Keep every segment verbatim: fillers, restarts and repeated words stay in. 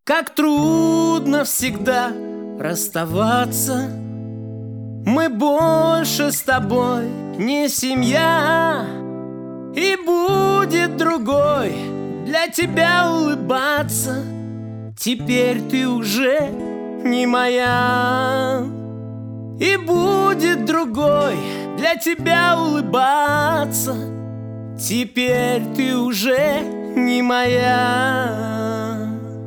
Как трудно всегда расставаться. Мы больше с тобой не семья, и будет другой для тебя улыбаться. Теперь ты уже не моя, и будет другой для тебя улыбаться. Теперь ты уже не моя.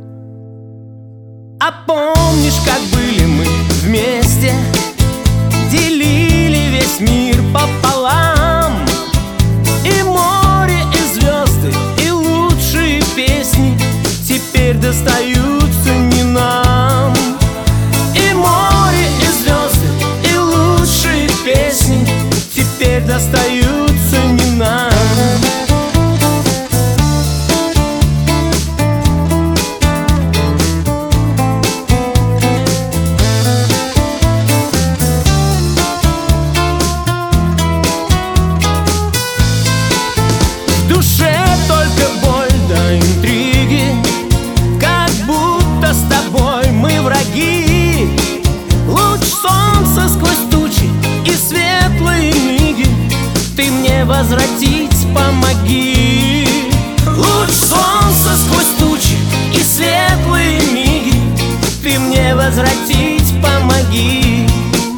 А помнишь, как были мы вместе, делили весь мир пополам, и море, и звезды, и лучшие песни теперь достаются не нам. И море, и звезды, и лучшие песни теперь достаются не нам. В душе только боль да интриги, как будто с тобой мы враги. Луч солнца сквозь тучи и светлые миги, ты мне возвратить помоги. Луч солнца сквозь тучи и светлые миги, ты мне возвратить помоги.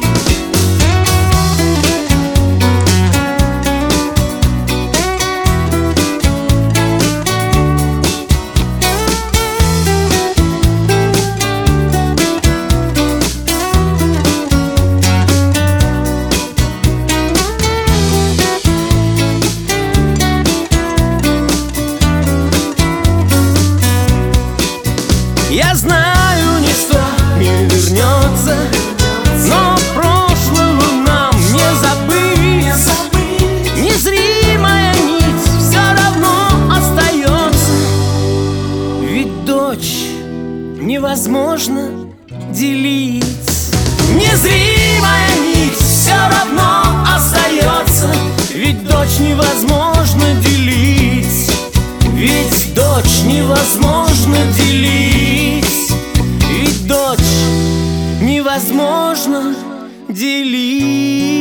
Я знаю, ничто не вернется, но прошлого нам не забыть. Незримая нить все равно остается, ведь дочь невозможно делить. Незримая нить все равно остается, ведь дочь невозможно делить. Ведь дочь невозможно делить. Ведь дочь невозможно делить.